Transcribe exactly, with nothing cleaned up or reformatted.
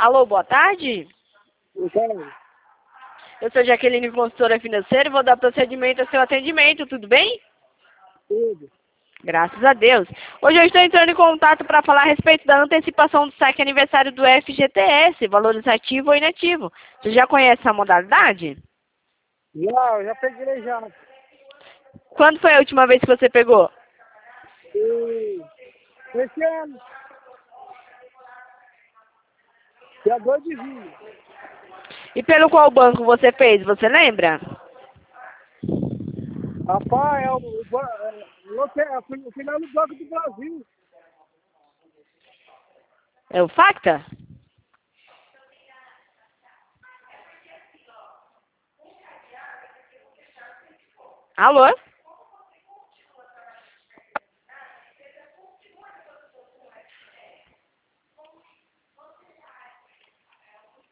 Alô, boa tarde. Então, Eu sou Jaqueline, consultora financeira, e vou dar procedimento ao seu atendimento, tudo bem? tudo. Graças a Deus. Hoje eu estou entrando em contato para falar a respeito da antecipação do saque aniversário do F G T S, valores ativo ou inativo. Você já conhece essa modalidade? Já, eu já peguei já. Quando foi a última vez que você pegou? E esse ano, dia dois de junho. E pelo qual banco você fez, você lembra? Rapaz, é o, o, ba- é, lote- é o final do Banco do Brasil. É o Facta? Alô?